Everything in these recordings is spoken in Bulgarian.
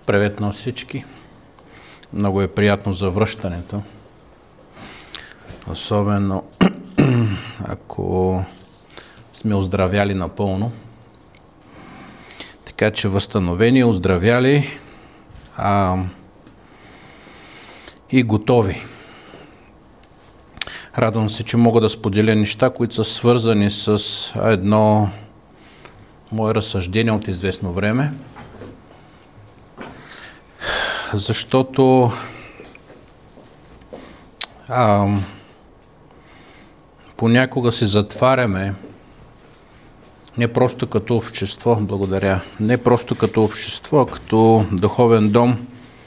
Привет на всички! Много е приятно за връщането. Особено ако сме оздравяли напълно. Така че възстановени, оздравяли и готови. Радвам се, че мога да споделя неща, които са свързани с едно мое разсъждение от известно време. Защото понякога се затваряме не просто като общество, не просто като общество, а като духовен дом.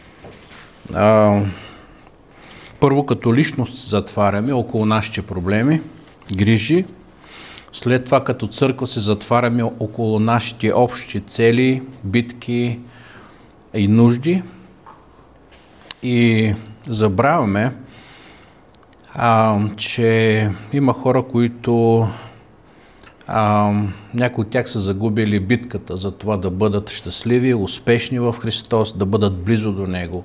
Първо като личност затваряме около нашите проблеми, грижи. След това като църква се затваряме около нашите общи цели, битки и нужди. И забравяме, че има хора, които някои от тях са загубили битката за това да бъдат щастливи, успешни в Христос, да бъдат близо до Него.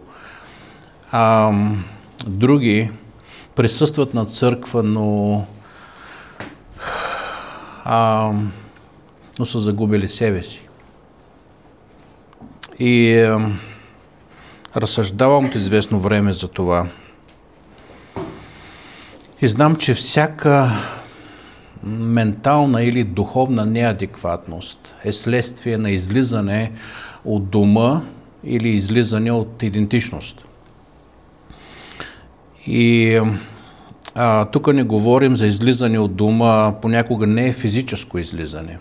Други присъстват на църква, но са загубили себе си. И разсъждавам от известно време за това. И знам, че всяка ментална или духовна неадекватност е следствие на излизане от дома или излизане от идентичност. И тук не говорим за излизане от дома, понякога не е физическо излизане.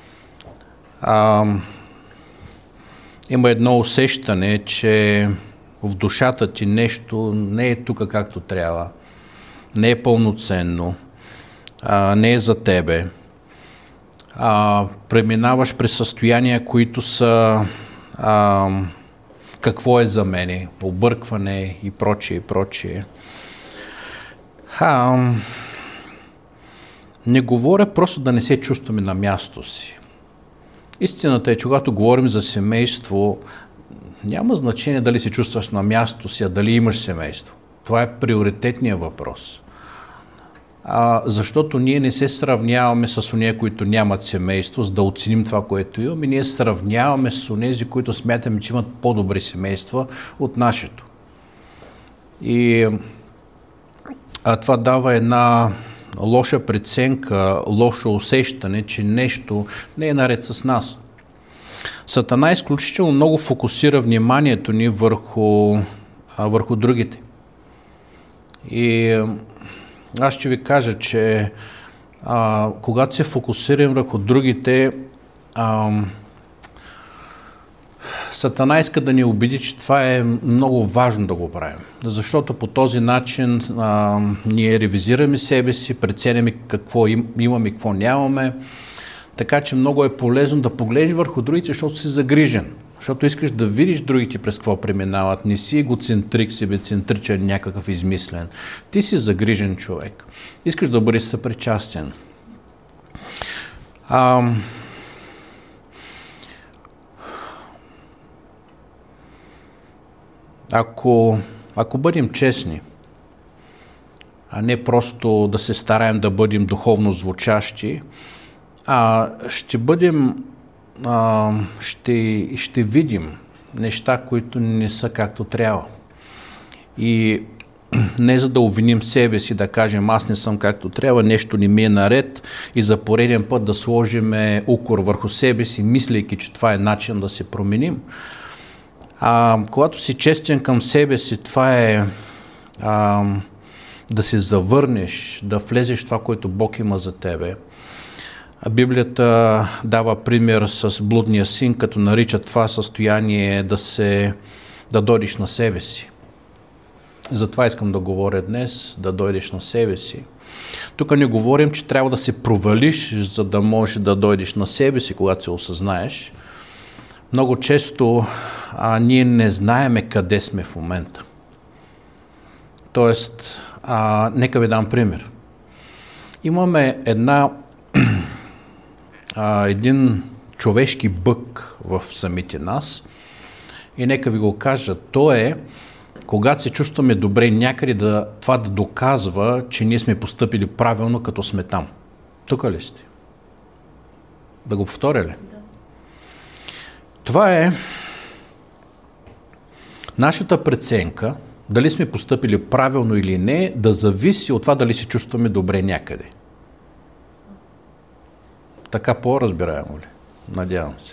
Има едно усещане, че в душата ти нещо не е тук както трябва, не е пълноценно, не е за тебе. Преминаваш през състояния, които са какво е за мене, объркване и прочие, и прочие. Не говоря просто да не се чувстваме на място си. Истината е, че когато говорим за семейство, няма значение дали се чувстваш на място си, а дали имаш семейство. Това е приоритетният въпрос. Защото ние не се сравняваме с онези, които нямат семейство, за да оценим това, което имаме. Ние сравняваме с онези, които смятаме, че имат по-добри семейства от нашето. И това дава една лоша преценка, лошо усещане, че нещо не е наред с нас. Сатана изключително много фокусира вниманието ни върху другите. И аз ще ви кажа, че когато се фокусирам върху другите, Сатана иска да ни убеди, че това е много важно да го правим. Защото по този начин ние ревизираме себе си, преценяме какво имаме и какво нямаме. Така че много е полезно да погледнеш върху другите, защото си загрижен. Защото искаш да видиш другите през какво преминават. Не си егоцентрик, себецентричен, някакъв измислен. Ти си загрижен човек. Искаш да бъдеш съпричастен. Ако бъдем честни, а не просто да се стараем да бъдем духовно звучащи, ще видим неща, които не са както трябва. И не за да обвиним себе си, да кажем аз не съм както трябва, нещо не ми е наред и за пореден път да сложим укор върху себе си, мислейки, че това е начин да се променим. Когато си честен към себе си, това е да се завърнеш, да влезеш в това, което Бог има за тебе. Библията дава пример с блудния син, като нарича това състояние да дойдеш на себе си. Затова искам да говоря днес, да дойдеш на себе си. Тук не говорим, че трябва да се провалиш, за да можеш да дойдеш на себе си, когато се осъзнаеш. Много често ние не знаеме къде сме в момента. Тоест, нека ви дам пример. Имаме един човешки бък в самите нас И нека ви го кажа, то е, когато се чувстваме добре някъде, това да доказва, че ние сме постъпили правилно, като сме там. Тук ли сте? Да го повторя ли? Да. Това е нашата преценка, дали сме постъпили правилно или не, да зависи от това дали се чувстваме добре някъде. Така по-разбираемо ли? Надявам се.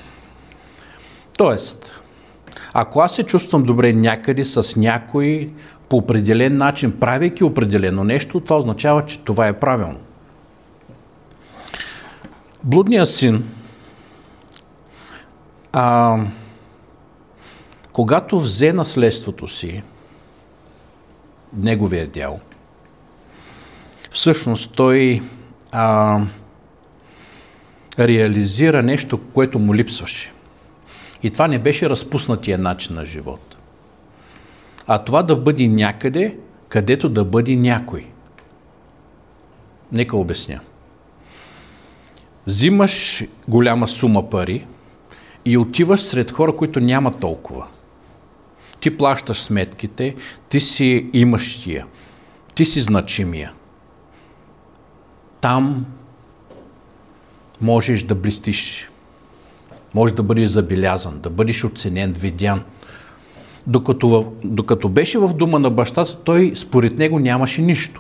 Тоест, ако аз се чувствам добре някъде с някой по определен начин, правейки определено нещо, това означава, че това е правилно. Блудният син, когато взе наследството си, неговия дял, всъщност той реализира нещо, което му липсваше. И това не беше разпуснатия начин на живот. А това да бъде някъде, където да бъде някой. Нека обясня. Взимаш голяма сума пари и отиваш сред хора, които нямат толкова. Ти плащаш сметките, ти си имащия, ти си значимия. Там можеш да блестиш, можеш да бъдеш забелязан, да бъдеш оценен, видян. Докато беше в дома на бащата, той според него нямаше нищо.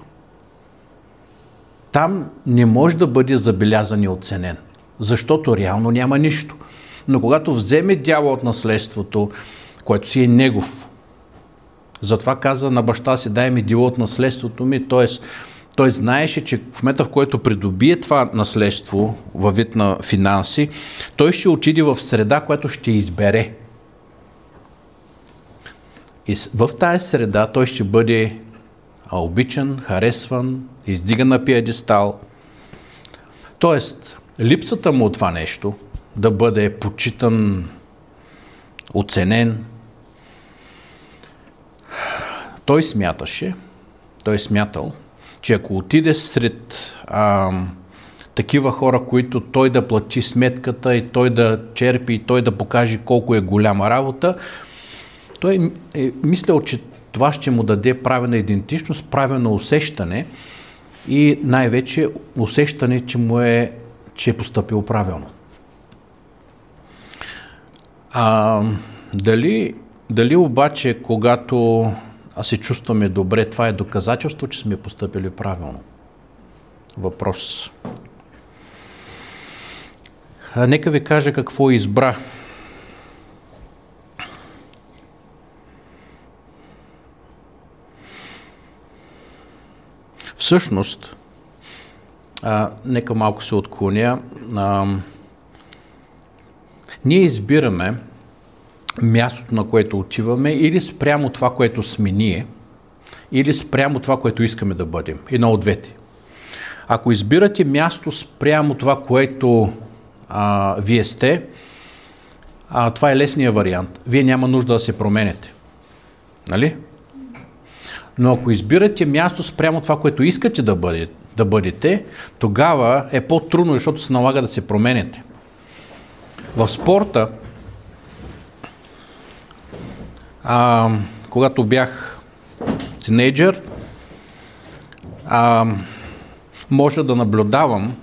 Там не може да бъде забелязан и оценен, защото реално няма нищо. Но когато вземе дяла от наследството, което си е негов, затова каза на баща си, дай ми дяло от наследството ми, т.е. той знаеше, че в момента, в който придобие това наследство във вид на финанси, той ще отиде в среда, която ще избере. И в тази среда той ще бъде обичан, харесван, издиган на пиедестал. Тоест, липсата му от това нещо, да бъде почитан, оценен, той е смятал, че ако отиде сред такива хора, които той да плати сметката и той да черпи и той да покаже колко е голяма работа, той е мислял, че това ще му даде правилна идентичност, правилно усещане и най-вече усещане, че е постъпил правилно. Дали обаче, когато се чувстваме добре, това е доказателство, че сме постъпили правилно? Въпрос. Нека ви кажа какво избра. Всъщност, нека малко се отклоня, ние избираме мястото, на което отиваме, или спрямо това, което сме ние, или спрямо това, което искаме да бъдем. Едно от двете. Ако избирате място спрямо това, което вие сте, това е лесният вариант. Вие няма нужда да се променете. Нали? Но ако избирате място спрямо това, което искате да бъдете, тогава е по-трудно, защото се налага да се променете. В спорта, когато бях тинейджър, може да наблюдавам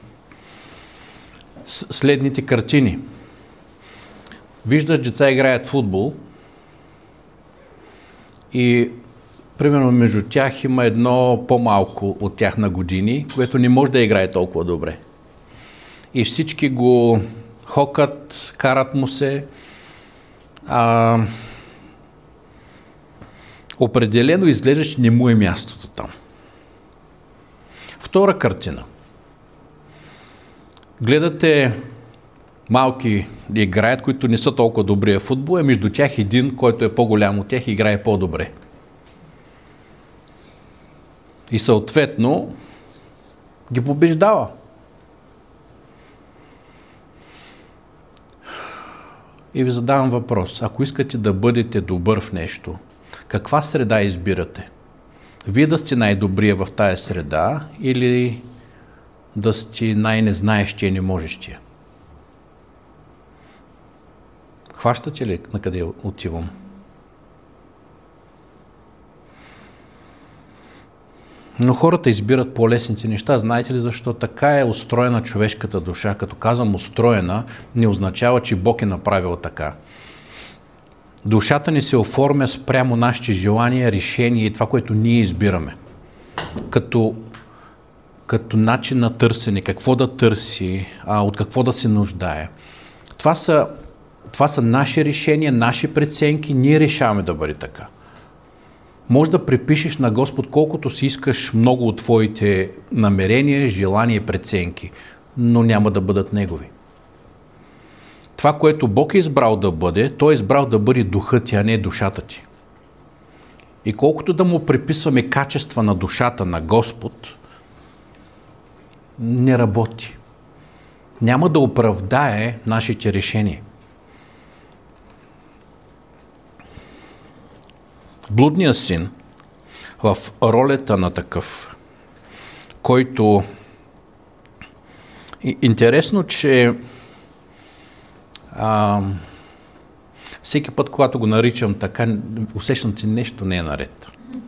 следните картини. Виждаш деца играят футбол и примерно между тях има едно по-малко от тях на години, което не може да играе толкова добре. И всички го хокат, карат му се. Определено изглежда, че не му е мястото там. Втора картина. Гледате малки да играят, които не са толкова добрия футбол, а между тях един, който е по-голям от тях, играе по-добре. И съответно ги побеждава. И ви задавам въпрос. Ако искате да бъдете добър в нещо, каква среда избирате? Вие да сте най-добрия в тая среда или да сте най-незнаещия и неможещия? Хващате ли на къде отивам? Но хората избират по-лесните неща. Знаете ли защо? Така е устроена човешката душа. Като казвам устроена, не означава, че Бог е направил така. Душата ни се оформя спрямо нашите желания, решения и това, което ние избираме. Като начин на търсене, какво да търси, от какво да се нуждае. Това са наши решения, наши преценки, ние решаваме да бъде така. Може да припишеш на Господ колкото си искаш много от твоите намерения, желания и преценки, но няма да бъдат Негови. Това, което Бог е избрал да бъде, Той е избрал да бъде духът ти, а не душата ти. И колкото да му приписваме качества на душата на Господ, не работи. Няма да оправдае нашите решения. Блудният син в ролята на такъв, който интересно, че всеки път, когато го наричам така, усещам, че нещо не е наред.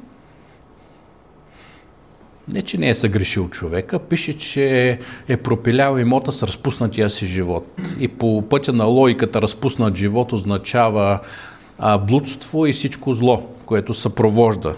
Не, че не е съгрешил човека, пише, че е пропилял имота с разпуснатия си живот. И по пътя на логиката разпуснат живот означава блудство и всичко зло, което съпровожда.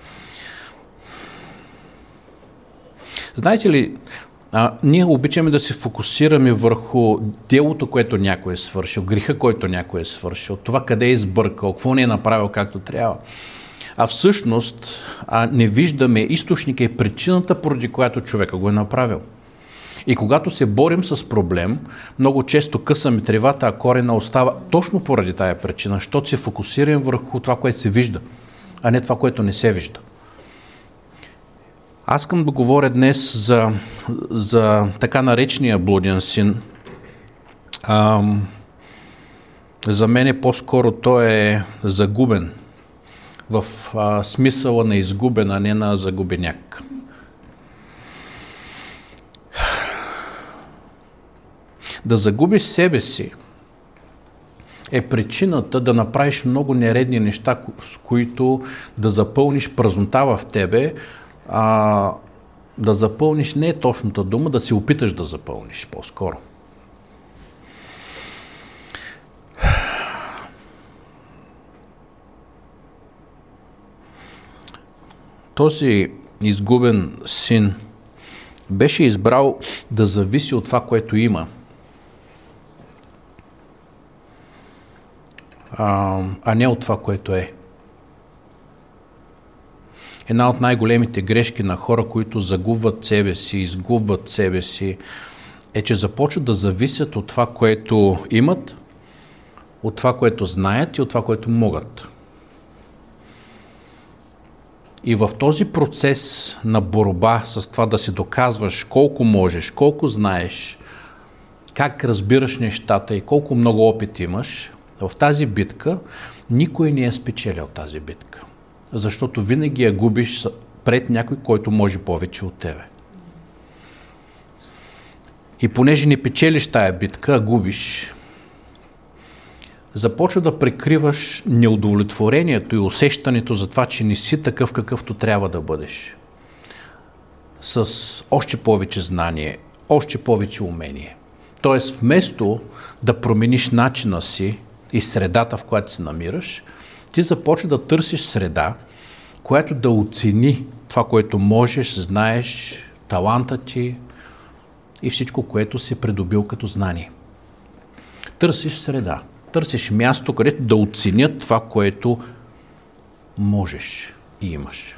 Знаете ли, ние обичаме да се фокусираме върху делото, което някой е свършил, греха, който някой е свършил, това къде е избъркал, какво не е направил както трябва. А всъщност не виждаме източника и причината, поради която човека го е направил. И когато се борим с проблем, много често късаме тревата, а корена остава точно поради тая причина, защото се фокусираме върху това, което се вижда, а не това, което не се вижда. Аз искам да говоря днес за така наречения блуден син. За мен по-скоро той е загубен, в смисъла на изгубен, а не на загубеняк. Да загубиш себе си е причината да направиш много нередни неща, с които да запълниш празнота в тебе, да запълниш не е точната дума, да се опиташ да запълниш по-скоро. Този изгубен син беше избрал да зависи от това, което има, а не от това, което е. Една от най-големите грешки на хора, които загубват себе си, изгубват себе си, е, че започват да зависят от това, което имат, от това, което знаят и от това, което могат. И в този процес на борба с това да си доказваш колко можеш, колко знаеш, как разбираш нещата и колко много опит имаш, в тази битка никой не е спечелил тази битка. Защото винаги я губиш пред някой, който може повече от тебе. И понеже не печелиш тая битка, а губиш, започва да прикриваш неудовлетворението и усещането за това, че не си такъв, какъвто трябва да бъдеш. С още повече знание, още повече умение. Тоест, вместо да промениш начина си и средата, в която се намираш, ти започва да търсиш среда, която да оцени това, което можеш, знаеш, таланта ти и всичко, което си придобил като знание. Търсиш среда, търсиш място, където да оценят това, което можеш и имаш.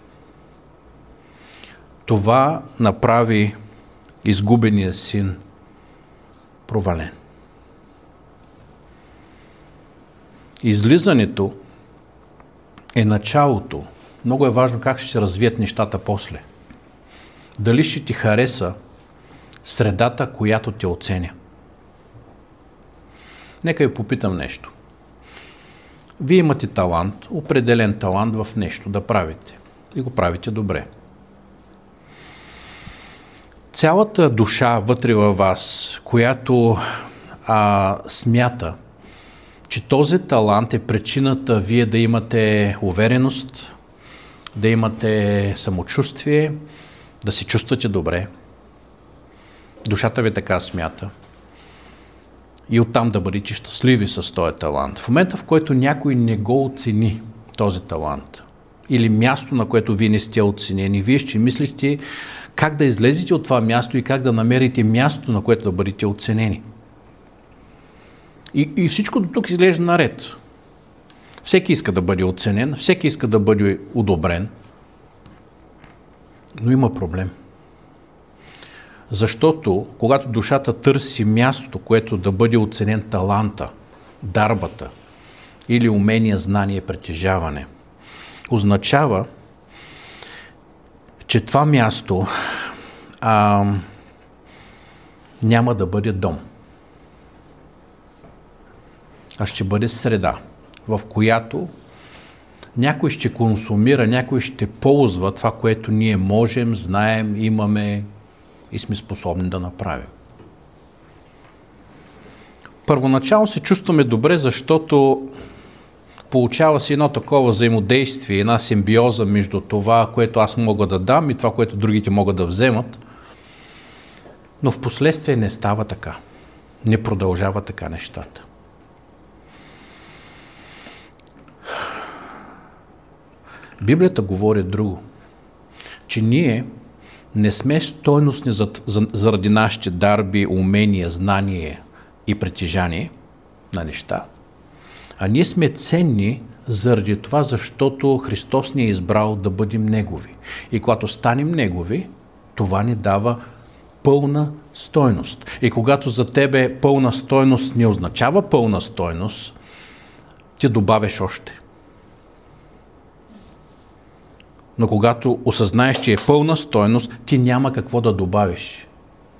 Това направи изгубения син провален. Излизането е началото. Много е важно как ще се развият нещата после. Дали ще ти хареса средата, която те оценя. Нека ви попитам нещо. Вие имате талант, определен талант в нещо да правите. И го правите добре. Цялата душа вътре във вас, която смята, че този талант е причината вие да имате увереност, да имате самочувствие, да се чувствате добре. Душата ви така смята. И оттам да бъдете щастливи с този талант. В момента, в който някой не го оцени този талант, или място, на което вие не сте оценени, вие ще мислите как да излезете от това място и как да намерите място, на което да бъдете оценени. И всичко до тук изглежда наред. Всеки иска да бъде оценен, всеки иска да бъде одобрен, но има проблем. Защото, когато душата търси мястото, което да бъде оценен таланта, дарбата или умение, знание, притежаване, означава, че това място няма да бъде дом, а ще бъде среда, в която някой ще консумира, някой ще ползва това, което ние можем, знаем, имаме и сме способни да направим. Първоначално се чувстваме добре, защото получава се едно такова взаимодействие, една симбиоза между това, което аз мога да дам и това, което другите могат да вземат. Но в последствие не става така. Не продължава така нещата. Библията говори друго, че ние не сме стойностни заради нашите дарби, умения, знание и притежание на неща, а ние сме ценни заради това, защото Христос ни е избрал да бъдем Негови. И когато станем Негови, това ни дава пълна стойност. И когато за тебе пълна стойност не означава пълна стойност, ти добавяш още. Но когато осъзнаеш, че е пълна стойност, ти няма какво да добавиш.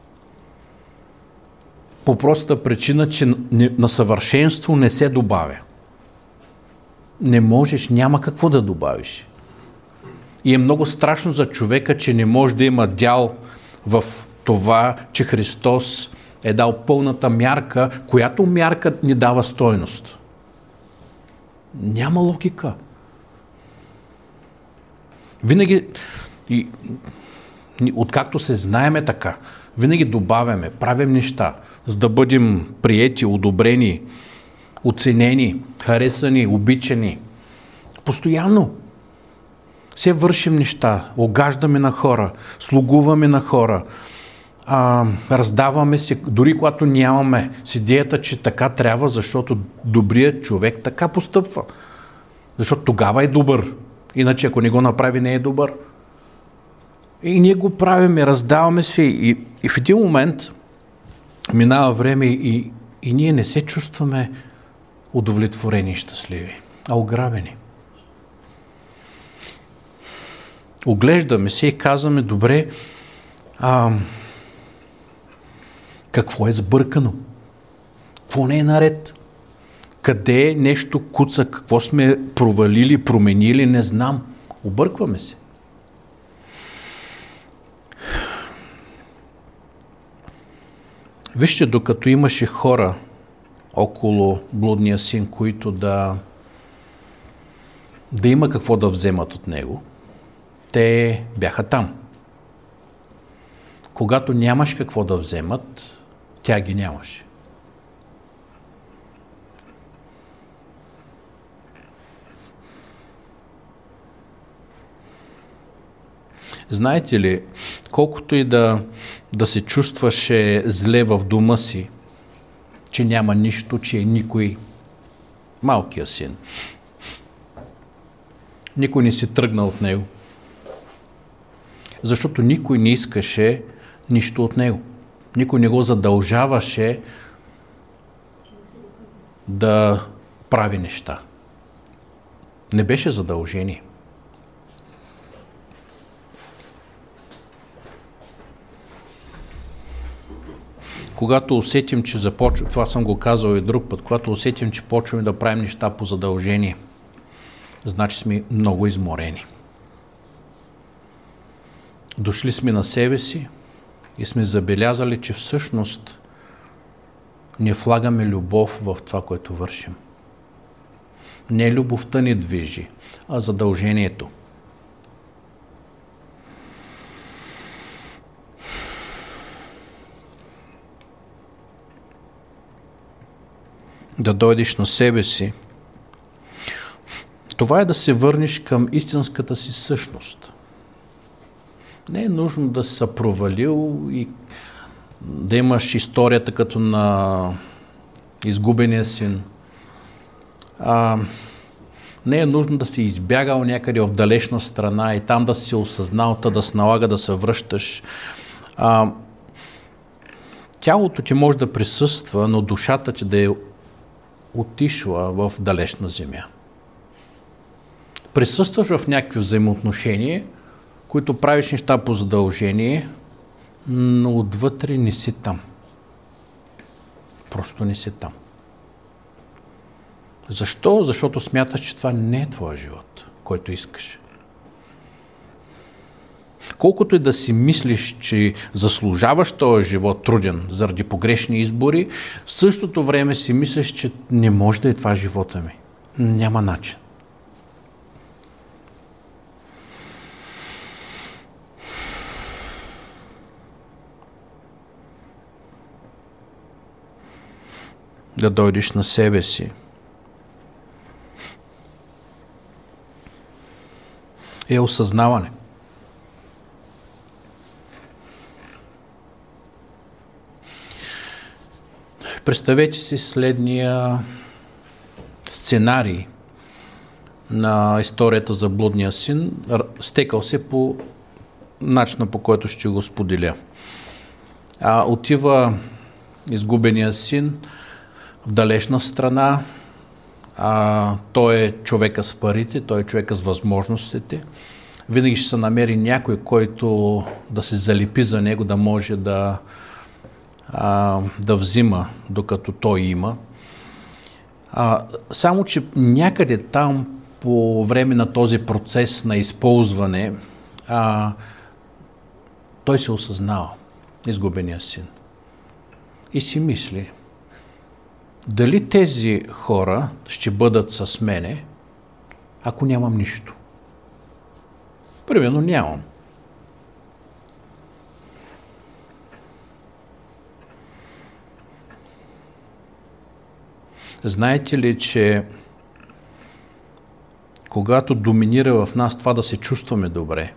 По простата причина, че на съвършенство не се добавя. Не можеш, няма какво да добавиш. И е много страшно за човека, че не може да има дял в това, че Христос е дал пълната мярка, която мярка ни дава стойност. Няма логика. Винаги, откакто се знаеме така, винаги добавяме, правим неща, за да бъдем приети, одобрени, оценени, харесани, обичани. Постоянно се вършим неща, огаждаме на хора, слугуваме на хора, раздаваме се, дори когато нямаме с идеята, че така трябва, защото добрият човек така постъпва. Защото тогава е добър. Иначе, ако не го направи, не е добър. И ние го правиме, раздаваме се и в един момент минава време и ние не се чувстваме удовлетворени и щастливи, а ограбени. Оглеждаме се и казваме, добре, какво е сбъркано? Какво не е наред? Къде нещо куца? Какво сме провалили, променили? Не знам. Объркваме се. Вижте, докато имаше хора около блудния син, които да има какво да вземат от него, те бяха там. Когато нямаш какво да вземат, тя ги нямаше. Знаете ли, колкото и да се чувстваше зле в дома си, че няма нищо, че е никой, малкия син, никой не си тръгна от него. Защото никой не искаше нищо от него. Никой не го задължаваше да прави неща. Не беше задължение. Когато усетим, че започва, това съм го казал и друг път, когато усетим, че почваме да правим неща по задължение, значи сме много изморени. Дошли сме на себе си и сме забелязали, че всъщност не влагаме любов в това, което вършим. Не любовта ни движи, а задължението. Да дойдеш на себе си, това е да се върнеш към истинската си същност. Не е нужно да се провалил и да имаш историята като на изгубения син. Не е нужно да си избягал някъде в далечна страна и там да си осъзнал, да се налага да се връщаш. Тялото ти може да присъства, но душата ти да е отишла в далечна земя. Присъстваш в някакви взаимоотношения, които правиш неща по задължение, но отвътре не си там. Просто не си там. Защо? Защото смяташ, че това не е твоя живот, който искаш. Колкото и да си мислиш, че заслужаваш този живот труден заради погрешни избори, в същото време си мислиш, че не може да е това живота ми. Няма начин. Да дойдеш на себе си. Е осъзнаване. Представете си следния сценарий на историята за блудния син, стекал се по начина, по който ще го споделя. Отива изгубения син в далечна страна, той е човека с парите, той е човека с възможностите. Винаги ще се намери някой, който да се залепи за него, да може да взима, докато той има. Само, че някъде там, по време на този процес на използване, той се осъзнава, изгубения син. И си мисли, дали тези хора ще бъдат с мене, ако нямам нищо? Примерно нямам. Знаете ли, че когато доминира в нас това да се чувстваме добре,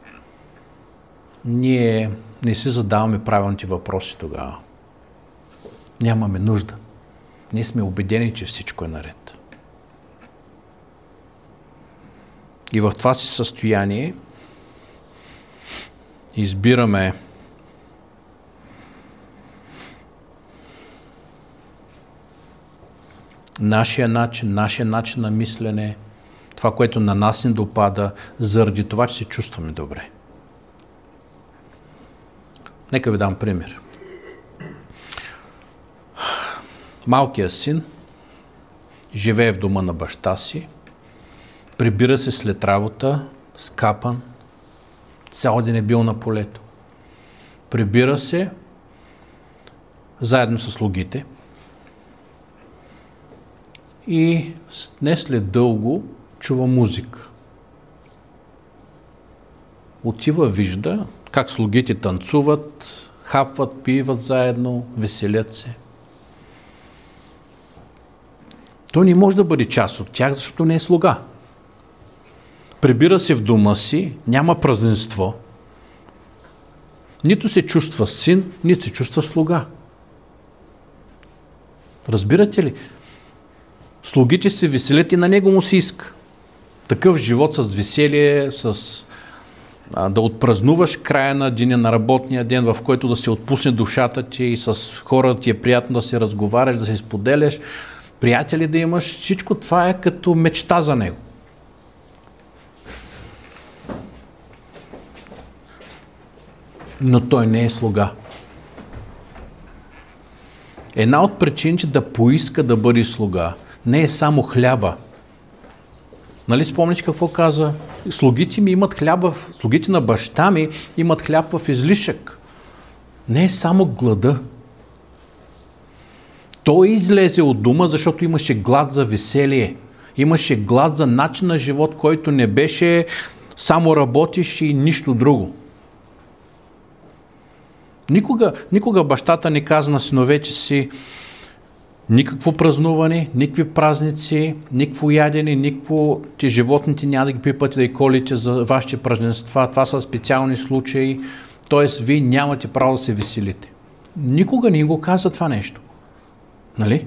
ние не си задаваме правилните въпроси тогава. Нямаме нужда. Ние сме убедени, че всичко е наред. И в това си състояние избираме нашия начин на мислене, това, което на нас не допада, заради това, че се чувстваме добре. Нека ви дам пример. Малкият син живее в дома на баща си, прибира се след работа, скапан, цял ден е бил на полето. Прибира се заедно с слугите и не след дълго чува музика. Отива, вижда как слугите танцуват, хапват, пиват заедно, веселят се. Той не може да бъде част от тях, защото не е слуга. Прибира се в дома си, няма празненство. Нито се чувства син, нито се чувства слуга. Разбирате ли? Слугите се веселят и на него му се иска. Такъв живот с веселие, да отпразнуваш края на деня, на работния ден, в който да се отпусне душата ти и с хората ти е приятно да се разговаряш, да се споделяш, приятели да имаш, всичко това е като мечта за него. Но той не е слуга. Една от причините да поиска да бъде слуга не е само хляба. Нали спомните какво каза? Слугите ми имат хляба, слугите на баща ми имат хляб в излишък. Не е само глада. Той излезе от дома, защото имаше глад за веселие. Имаше глад за начин на живот, който не беше само работиш и нищо друго. Никога бащата не каза на синовете си никакво празнуване, никакви празници, никакво ядене, никакво животните няма да ги пипате да ги колите за вашите празненства. Това са специални случаи, т.е. вие нямате право да се веселите. Никога не го каза това нещо. Нали?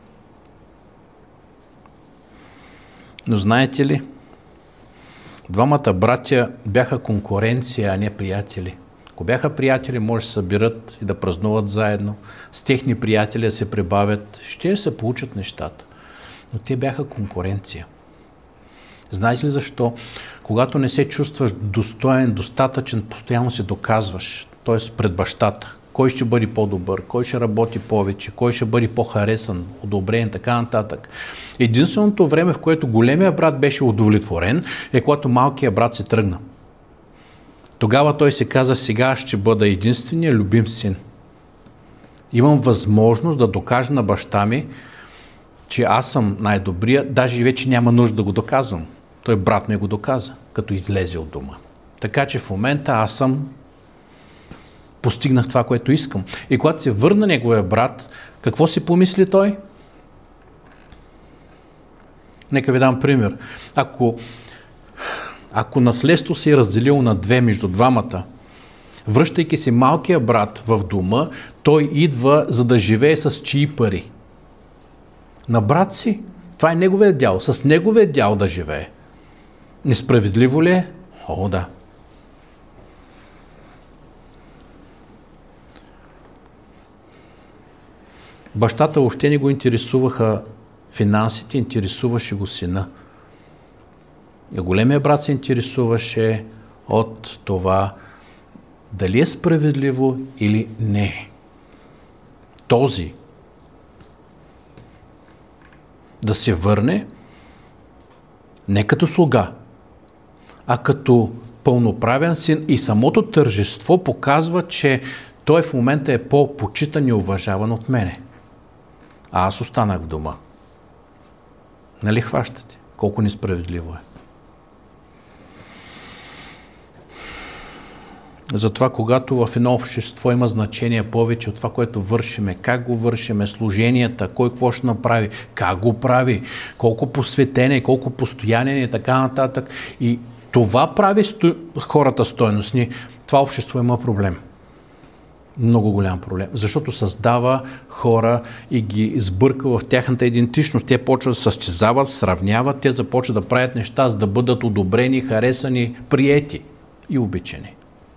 Но знаете ли, двамата братя бяха конкуренция, а не приятели. Ако бяха приятели, може да се събират и да празнуват заедно, с техни приятели да се прибавят, ще се получат нещата. Но те бяха конкуренция. Знаете ли защо? Когато не се чувстваш достоен, достатъчен, постоянно се доказваш, т.е. пред бащата. Кой ще бъде по-добър, кой ще работи повече, кой ще бъде по-харесан, одобрен, така нататък. Единственото време, в което големия брат беше удовлетворен, е когато малкият брат се тръгна. Тогава той се каза, сега ще бъда единствения любим син. Имам възможност да докажа на баща ми, че аз съм най-добрия, даже вече няма нужда да го доказвам. Той брат ми го доказа, като излезе от дома. Така че в момента аз постигнах това, което искам. И когато се върна неговия брат, какво си помисли той? Нека ви дам пример. Ако наследство се е разделило на две между двамата, връщайки се малкия брат в дома, той идва за да живее с чии пари? На брат си. Това е неговия дял. С неговия дял да живее. Несправедливо ли е? О, да. Бащата въобще не го интересуваха финансите, интересуваше го сина. А големия брат се интересуваше от това дали е справедливо или не. Този да се върне не като слуга, а като пълноправен син, и самото тържество показва, че той в момента е по-почитан и уважаван от мене. А аз останах в дома. Нали хващате? Колко несправедливо е. Затова, когато в едно общество има значение повече от това, което вършиме, как го вършиме, служенията, кой какво ще направи, как го прави, колко посветение, колко постоянен и така нататък. И това прави хората стойностни. Това общество има проблем. Много голям проблем. Защото създава хора и ги сбърка в тяхната идентичност. Те почват да състезават, сравняват, те започват да правят неща, за да бъдат одобрени, харесани, приети и обичани.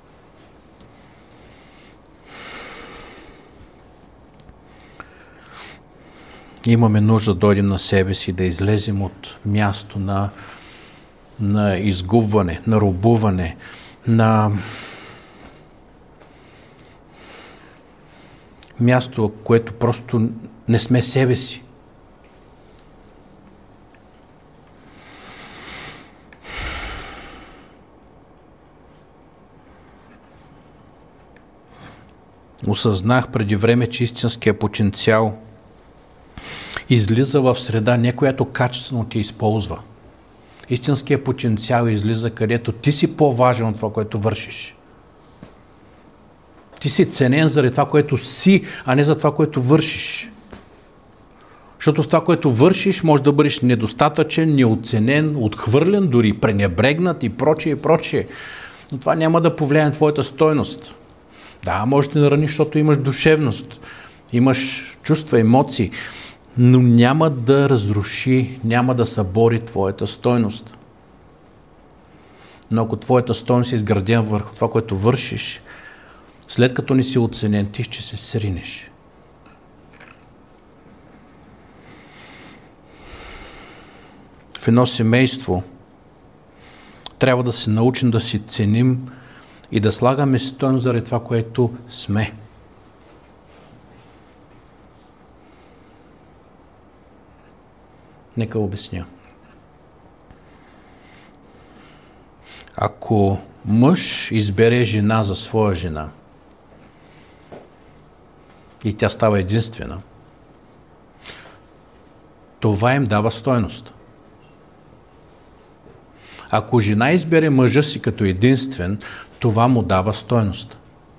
Имаме нужда да дойдем на себе си, да излезем от място на изгубване, на робуване, на място, което просто не сме себе си. Осъзнах преди време, че истинският потенциал излиза в среда, не която качествено ти използва. Истинският потенциал излиза, където ти си по-важен от това, което вършиш. Ти си ценен заради това, което си, а не за това, което вършиш. Защото в това, което вършиш, може да бъдеш недостатъчен, неоценен, отхвърлен, дори пренебрегнат и прочее, и прочее. Но това няма да повлияе на твоята стойност. Да, може да нарани, защото имаш душевност, имаш чувства, емоции, но няма да разруши, няма да събори твоята стойност. Но ако твоята стойност е изградена върху това, което вършиш, след като не си оценен, ти ще се сринеш. В едно семейство трябва да се научим да си ценим и да слагаме стойност заради това, което сме. Нека обясня. Ако мъж избере жена за своя жена и тя става единствена, това им дава стойност. Ако жена избере мъжа си като единствен, това му дава стойност.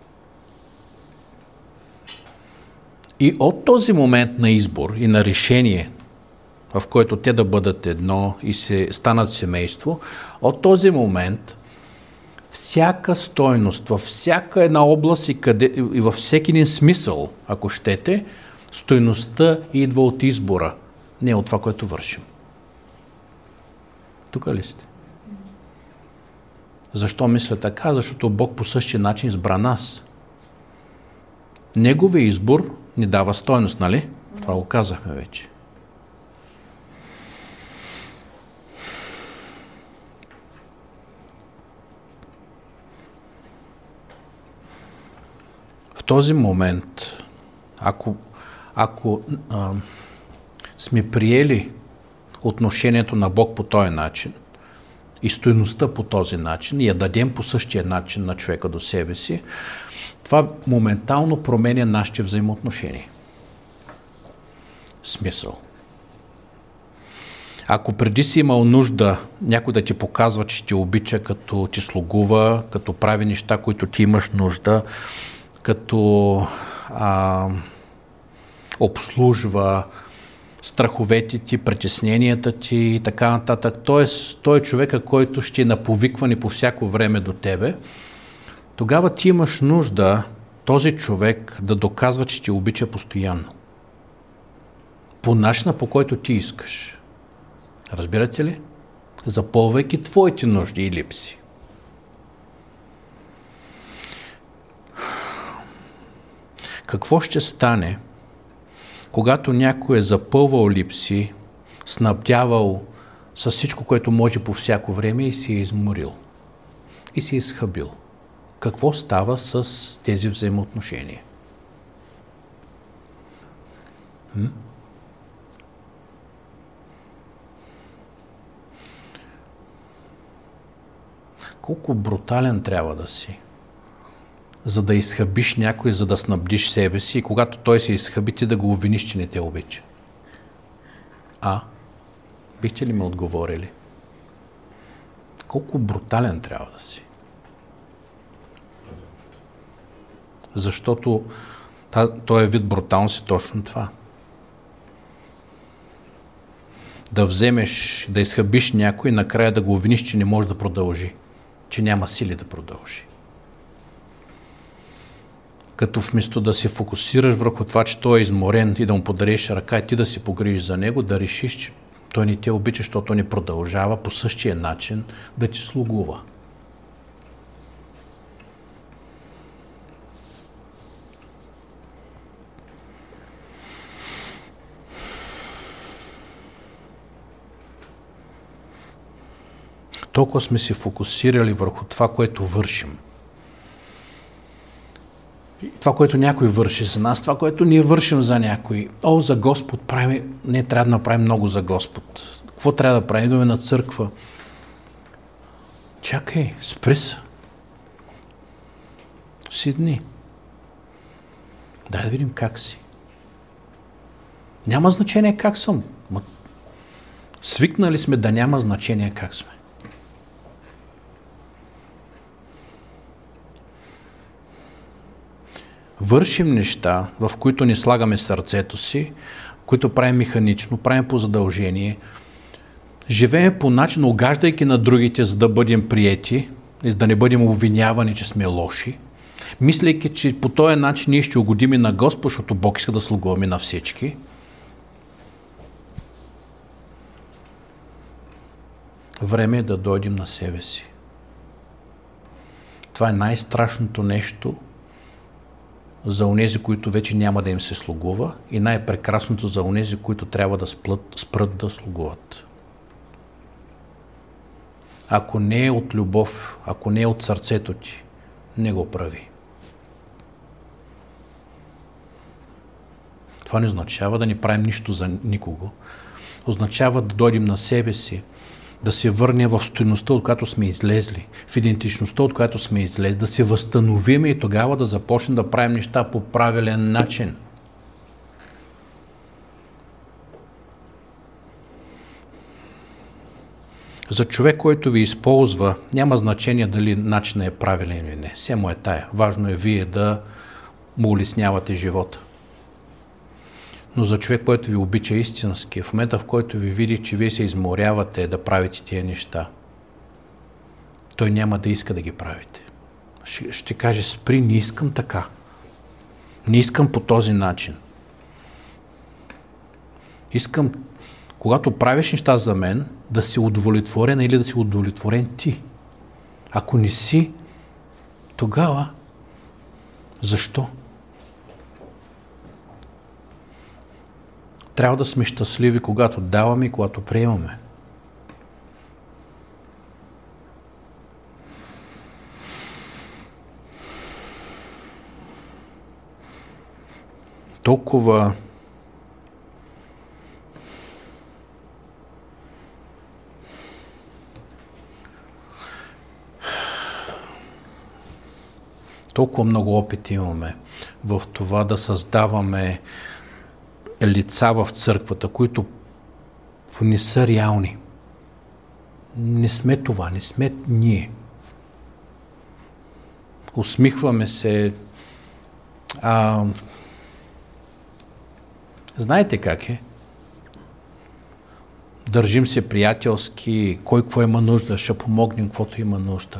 И от този момент на избор и на решение, в който те да бъдат едно и се станат семейство, от този момент всяка стойност, във всяка една област и във всеки един смисъл, ако щете, стойността идва от избора, не от това, което вършим. Тук ли сте? Защо мисля така? Защото Бог по същия начин избра нас. Неговия избор ни дава стойност, нали? Това го казахме вече. В този момент, ако сме приели отношението на Бог по този начин и стойността по този начин и я дадем по същия начин на човека до себе си, това моментално променя нашите взаимоотношения. Смисъл. Ако преди си имал нужда някой да ти показва, че те обича, като ти слугува, като прави неща, които ти имаш нужда, като обслужва страховете ти, притесненията ти и така нататък. Тоест, той е човека, който ще е на повикване по всяко време до тебе. Тогава ти имаш нужда този човек да доказва, че те обича постоянно. По начина, по който ти искаш. Разбирате ли? Запълвайки твоите нужди и липси. Какво ще стане, когато някой е запълвал липси, снабдявал с всичко, което може по всяко време и си е изморил и си е изхъбил? Какво става с тези взаимоотношения? Колко брутален трябва да си, за да изхъбиш някой, за да снабдиш себе си и когато той се изхъби, ти да го обвиниш, че не те обича. Бихте ли ме отговорили? Колко брутален трябва да си? Защото този вид бруталност е точно това. Да вземеш, да изхъбиш някой и накрая да го обвиниш, че не може да продължи, че няма сили да продължи. Като вместо да се фокусираш върху това, че той е изморен и да му подариш ръка и ти да се погрижиш за него, да решиш, че той не те обича, защото не продължава по същия начин да ти слугува. Толкова сме се фокусирали върху това, което вършим. Това, което някой върши за нас, това, което ние вършим за някой. За Господ правим, не трябва да направим много за Господ. Какво трябва да правим? Идваме на църква. Чакай, спри се. Седни. Дай да видим как си. Няма значение как съм. Свикнали сме да няма значение как сме. Вършим неща, в които не слагаме сърцето си, които правим механично, правим по задължение, живеем по начин, угаждайки на другите, за да бъдем приети, за да не бъдем обвинявани, че сме лоши, мислейки, че по този начин ние ще угодим и на Господ, защото Бог иска да слугуваме на всички. Време е да дойдем на себе си. Това е най-страшното нещо за онези, които вече няма да им се слугува, и най-прекрасното за онези, които трябва да спрат да слугуват. Ако не е от любов, ако не е от сърцето ти, не го прави. Това не означава да не правим нищо за никого. Означава да дойдем на себе си, да се върнем в стойността, от която сме излезли, в идентичността, от която сме излезли, да се възстановим и тогава да започнем да правим неща по правилен начин. За човек, който ви използва, няма значение дали начинът е правилен или не. Все му е тая. Важно е вие да му улеснявате живота. Но за човек, който ви обича истински, в момента, в който ви види, че вие се изморявате да правите тия неща, той няма да иска да ги правите. Ще каже: спри, не искам така. Не искам по този начин. Искам, когато правиш неща за мен, да си удовлетворен или да си удовлетворен ти. Ако не си, тогава защо? Трябва да сме щастливи, когато даваме и когато приемаме. Толкова много опит имаме в това да създаваме лица в църквата, които не са реални. Не сме това, не сме ние. Усмихваме се. Знаете как е? Държим се приятелски, кой какво има нужда, ще помогнем каквото има нужда.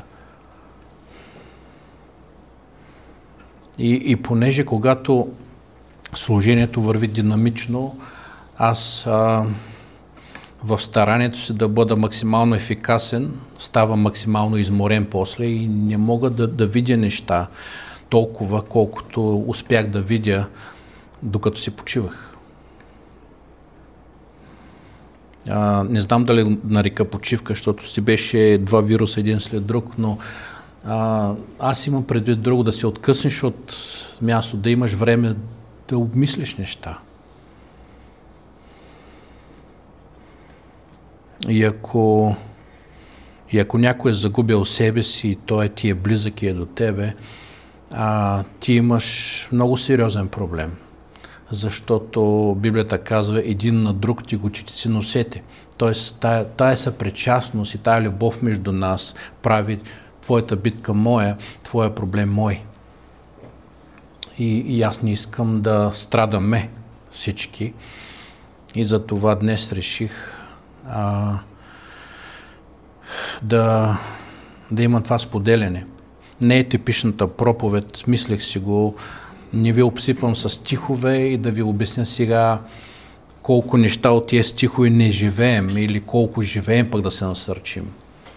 И понеже когато служението върви динамично, аз в старанието си да бъда максимално ефикасен, ставам максимално изморен после и не мога да видя неща толкова, колкото успях да видя, докато си почивах. Не знам дали нарека почивка, защото си беше два вируса един след друг, но аз имам предвид друго, да се откъснеш от място, да имаш време да обмислиш неща. И ако някой е загубил себе си и той ти е близък и е до тебе, ти имаш много сериозен проблем. Защото Библията казва: един на друг тяготите си носете. Тоест тая съпричастност и тая любов между нас прави твоята битка моя, твоя проблем мой. И аз не искам да страдаме всички. И за това днес реших да има това споделяне. Не е типичната проповед, мислех си го, не ви обсипвам с стихове и да ви обясня сега колко неща от тия стихове не живеем или колко живеем, пък да се насърчим.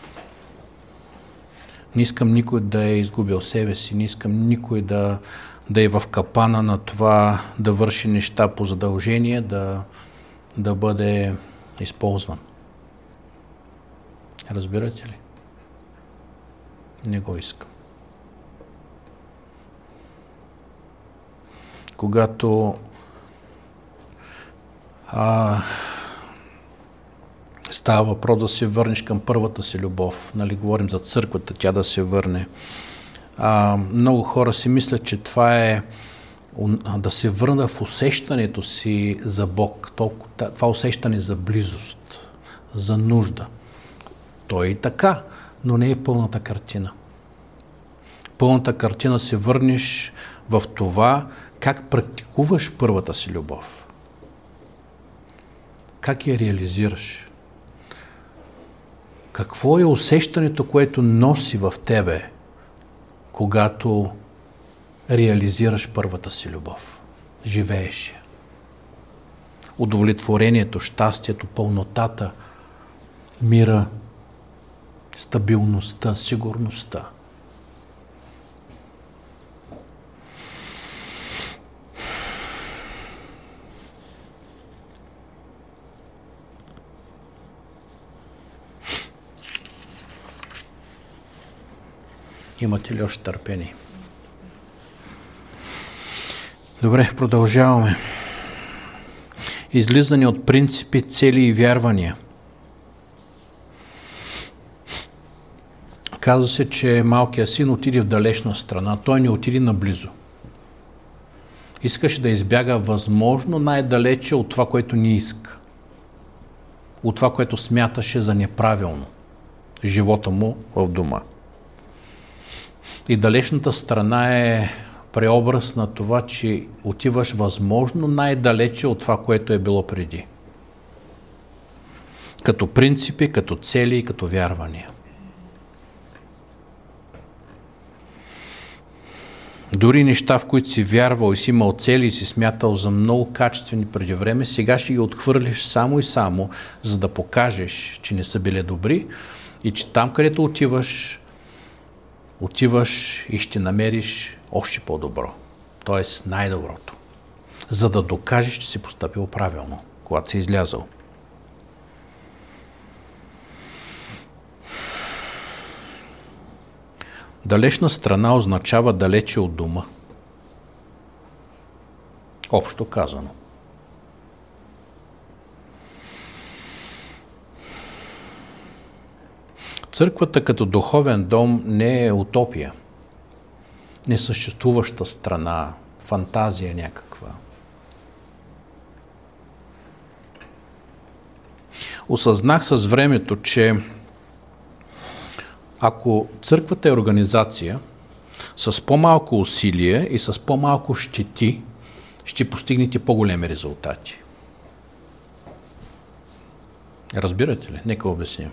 Не искам никой да е изгубил себе си, не искам никой да е в капана на това да върши неща по задължение, да бъде използван. Разбирате ли? Не го искам. Когато става въпрос да се върнеш към първата си любов, нали, говорим за църквата, тя да се върне. Много хора си мислят, че това е да се върна в усещането си за Бог, това усещане за близост, за нужда. То е и така, но не е пълната картина. Пълната картина се върнеш в това, как практикуваш първата си любов. Как я реализираш? Какво е усещането, което носи в тебе, когато реализираш първата си любов? Живееш я. Удовлетворението, щастието, пълнотата, мира, стабилността, сигурността. Имате ли още търпение? Добре, продължаваме. Излизане от принципи, цели и вярвания. Казва се, че малкият син отиде в далечна страна. Той не отиде наблизо. Искаше да избяга възможно най-далече от това, което не иска. От това, което смяташе за неправилно. живота му в дома. И далечната страна е преобраз на това, че отиваш възможно най-далече от това, което е било преди. Като принципи, като цели и като вярвания. Дори неща, в които си вярвал и си имал цели и си смятал за много качествени преди време, сега ще ги отхвърлиш само и само, за да покажеш, че не са били добри и че там, където отиваш и ще намериш още по-добро. Т.е. най-доброто. За да докажеш, че си постъпил правилно, когато си излязъл. Далечна страна означава далече от дома. Общо казано. Църквата като духовен дом не е утопия. Несъществуваща страна, фантазия някаква. Осъзнах с времето, че ако църквата е организация, с по-малко усилие и с по-малко щети, ще постигнете по-големи резултати. Разбирате ли? Нека обясним.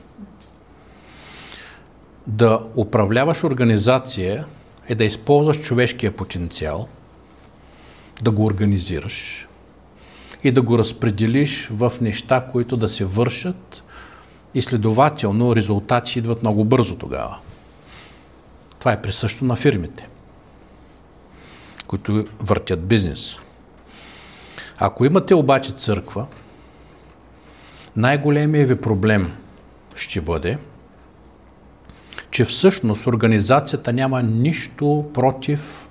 Да управляваш организация е да използваш човешкия потенциал, да го организираш и да го разпределиш в неща, които да се вършат и следователно резултати идват много бързо тогава. Това е присъщо на фирмите, които въртят бизнес. Ако имате обаче църква, най-големият ви проблем ще бъде, че всъщност организацията няма нищо против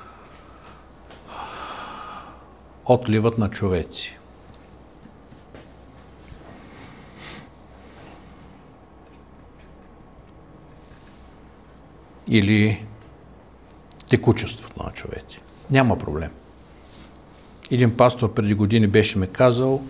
отливът на човеци. Или текучеството на човеци. Няма проблем. Един пастор преди години беше ме казал,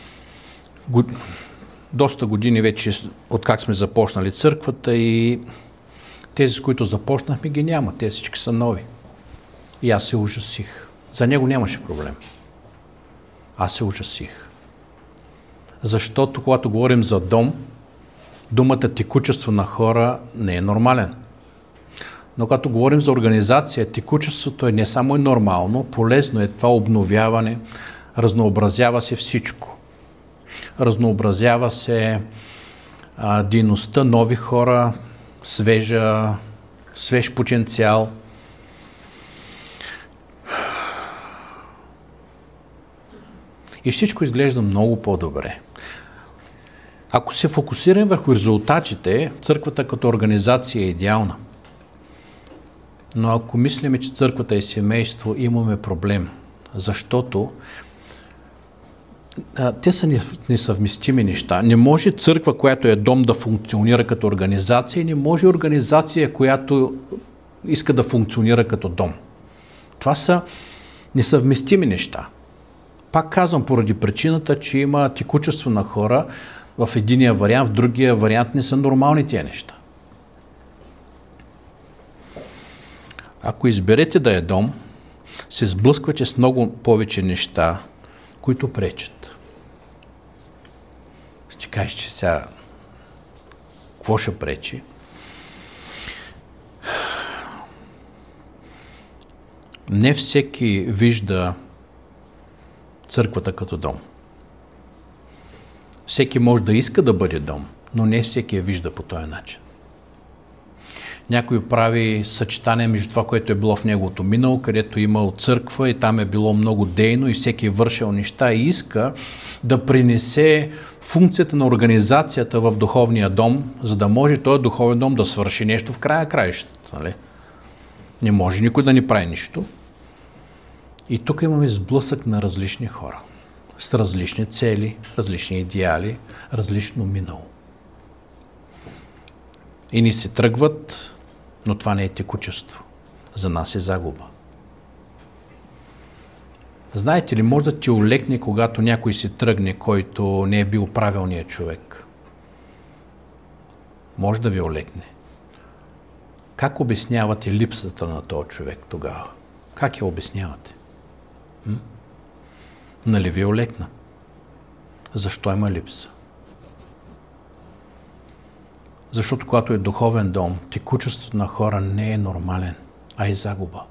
доста години вече, откак сме започнали църквата и тези, с които започнахме, ги няма. Те всички са нови. И аз се ужасих. За него нямаше проблем. Аз се ужасих. Защото, когато говорим за дом, думата текучество на хора не е нормален. Но когато говорим за организация, текучеството е не само нормално, полезно е това обновяване, разнообразява се всичко. Разнообразява се дейността, нови хора, свеж потенциал. И всичко изглежда много по-добре. Ако се фокусираме върху резултатите, църквата като организация е идеална. Но ако мислиме, че църквата е семейство, имаме проблем. Защото те са несъвместими неща. Не може църква, която е дом, да функционира като организация, и не може организация, която иска да функционира като дом. Това са несъвместими неща. Пак казвам, поради причината, че има текучество на хора в единия вариант, в другия вариант не са нормални тия неща. Ако изберете да е дом, се сблъсквате с много повече неща, които пречат. Ще кажеш, че сега какво ще пречи? Не всеки вижда църквата като дом. Всеки може да иска да бъде дом, но не всеки я вижда по този начин. Някой прави съчетание между това, което е било в неговото минало, където е имал църква и там е било много дейно и всеки е вършил неща и иска да принесе функцията на организацията в духовния дом, за да може този духовен дом да свърши нещо в края краищата. Нали? Не може никой да ни прави нищо. И тук имаме сблъсък на различни хора, с различни цели, различни идеали, различно минало. И ни се тръгват, но това не е текучество. За нас е загуба. Знаете ли, може да ти олекне, когато някой си тръгне, който не е бил правилният човек. може да ви олекне. Как обяснявате липсата на този човек тогава? Как я обяснявате? Нали ви олекна? Защо има липса? Защото когато е духовен дом, текучеството на хора не е нормален, а е загуба.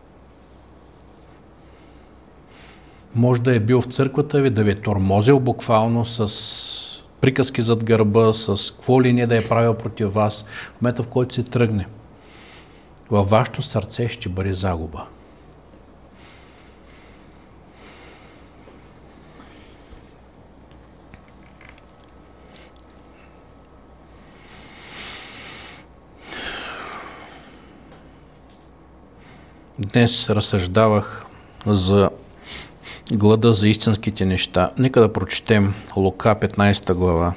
Може да е бил в църквата ви, да ви е тормозил буквално с приказки зад гърба, с какво ли не да е правил против вас. В момента, в който се тръгне, във вашето сърце ще бъде загуба. Днес разсъждавах за глада за истинските неща. Нека да прочетем Лука 15 глава.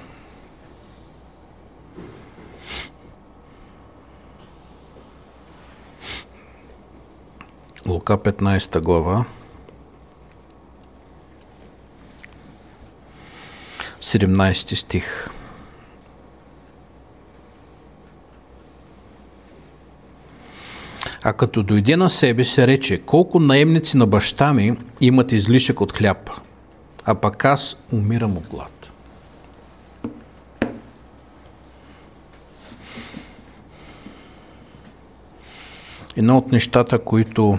Лука 15 глава. 17 стих. А като дойде на себе се рече: колко наемници на баща ми имат излишък от хляб, а пък аз умирам от глад. Едно от нещата, които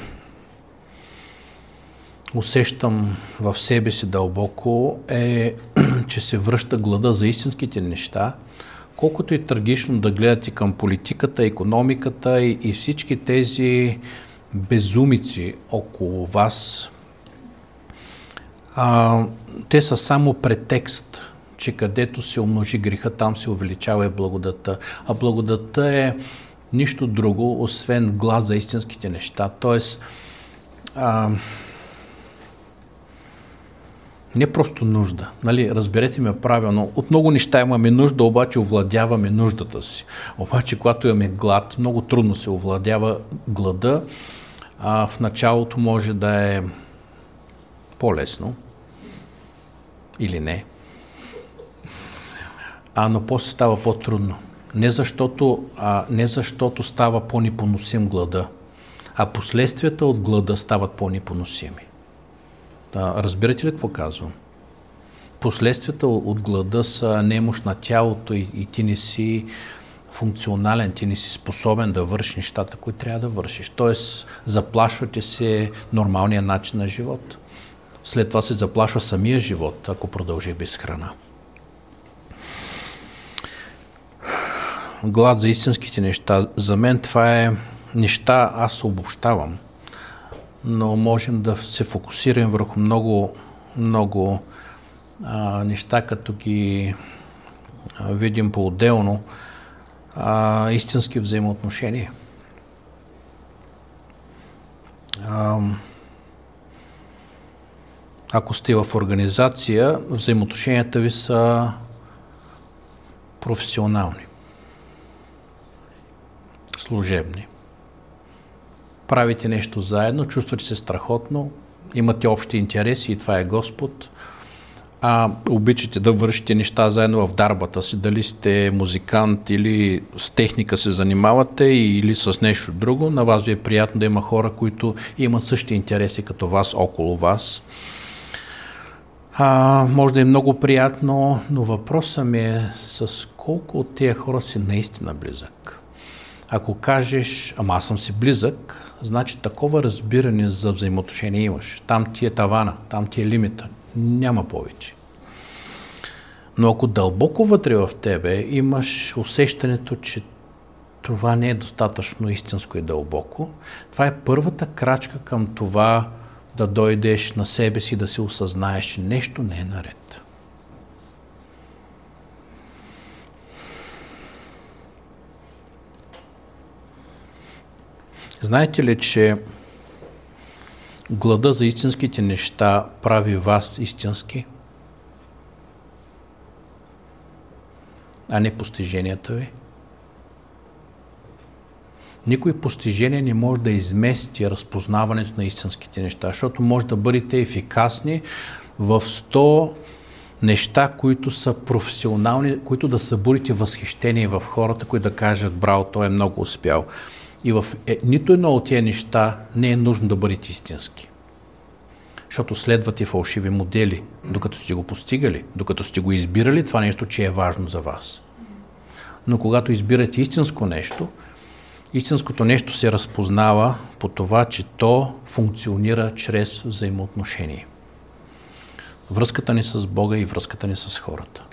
усещам в себе си дълбоко е, че се връща глада за истинските неща. Колкото и трагично да гледате към политиката, икономиката и всички тези безумици около вас, те са само претекст, че където се умножи греха, там се увеличава и благодата. А благодата е нищо друго, освен глас за истинските неща. Тоест, не просто нужда. Нали, разберете ме правилно. От много неща имаме нужда, обаче овладяваме нуждата си. Обаче, когато имаме глад, много трудно се овладява глада. В началото може да е по-лесно. Или не. Но после става по-трудно. Не защото става по-непоносим глада, а последствията от глада стават по-непоносими. Разбирате ли какво казвам? Последствията от глада са немощ на тялото и ти не си функционален, ти не си способен да вършиш нещата, които трябва да вършиш. Тоест, заплашвате се нормалния начин на живот. След това се заплашва самия живот, ако продължи без храна. Глад за истинските неща. За мен това е неща, аз обобщавам, но можем да се фокусираме върху много неща, като ги видим по-отделно. Истински взаимоотношения. Ако сте в организация, взаимоотношенията ви са професионални, служебни. Правите нещо заедно, чувствате се страхотно, имате общи интереси и това е Господ. Обичате да вършите неща заедно в дарбата си, дали сте музикант или с техника се занимавате или с нещо друго. На вас ви е приятно да има хора, които имат същи интереси като вас, около вас. Може да е много приятно, но въпросът ми е с колко от тия хора си наистина близък. Ако кажеш, аз съм си близък, значи такова разбиране за взаимоотношение имаш. Там ти е тавана, там ти е лимита. Няма повече. Но ако дълбоко вътре в тебе имаш усещането, че това не е достатъчно истинско и дълбоко, това е първата крачка към това да дойдеш на себе си, да си осъзнаеш, че нещо не е наред. Знаете ли, че глада за истинските неща прави вас истински, а не постиженията ви? Никой постижение не може да измести разпознаването на истинските неща, защото може да бъдете ефикасни в 100 неща, които са професионални, които да събудите възхищение в хората, които да кажат: браво, той е много успял. И в нито едно от тези неща не е нужно да бъдете истински. Защото следвате фалшиви модели, докато сте го постигали, докато сте го избирали това нещо, че е важно за вас. Но когато избирате истинско нещо, истинското нещо се разпознава по това, че то функционира чрез взаимоотношение. Връзката ни с Бога и връзката ни с хората.